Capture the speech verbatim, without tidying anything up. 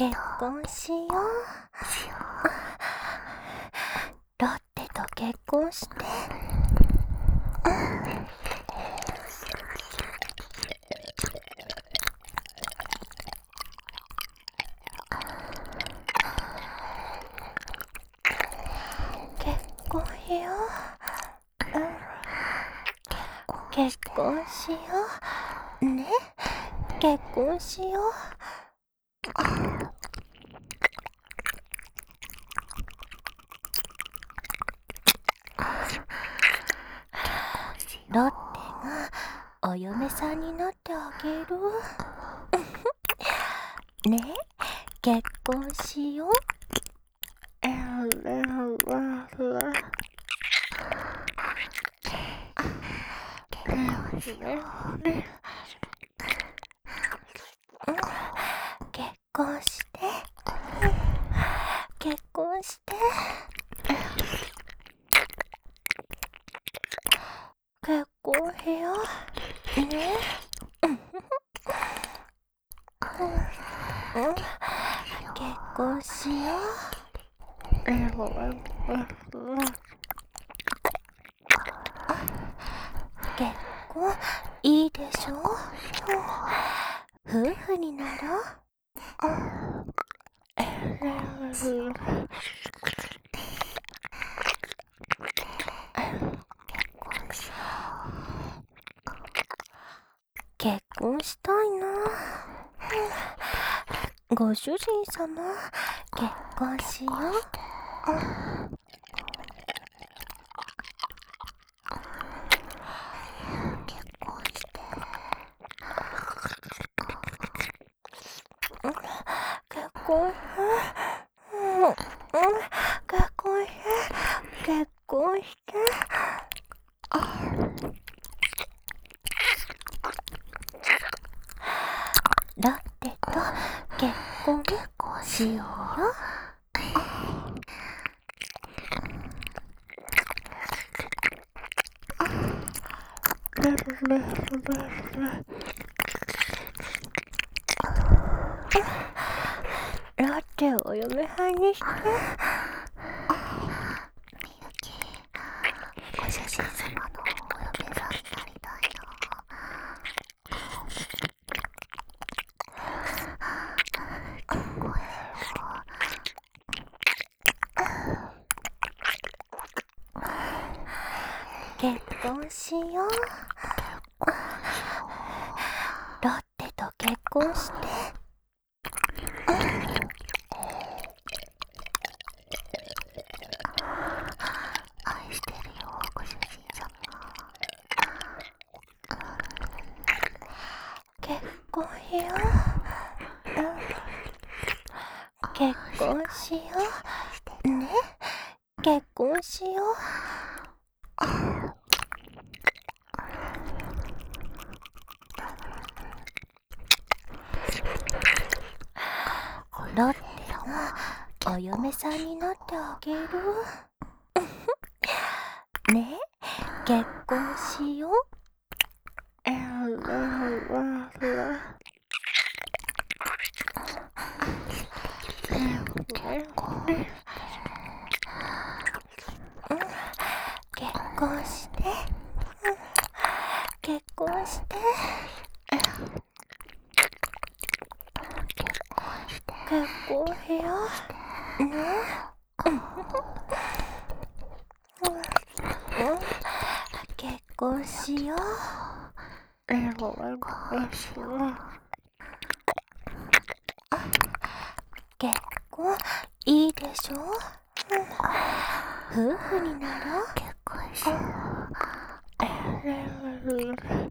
結婚しよう。ロッテと結婚して。結婚しよう。結婚しよう。ね、結婚しよう。ロッテがお嫁さんになってあげる。ね、結婚しよう。結婚して、結婚して、結婚しようね。結婚しよう。結婚いいでしょ。夫婦になろう。結婚したいな。ご主人様、結婚しよう。結婚して。結婚して結婚して結婚してロッテと結婚しようよ。ロッテをお嫁はんにして。みゆき、ご主人様のお嫁さんになりたいな。結婚しよう。ロッテと結婚して。愛してるよ、ご主人様。結婚しよう。結婚しよう。ね、結婚しよう。ロッテがお嫁さんになってあげる。ね、結婚しよう。結婚して、結婚して、結婚しようね。結婚しよう。結婚いいでしょ。夫婦になろう。結婚しよう。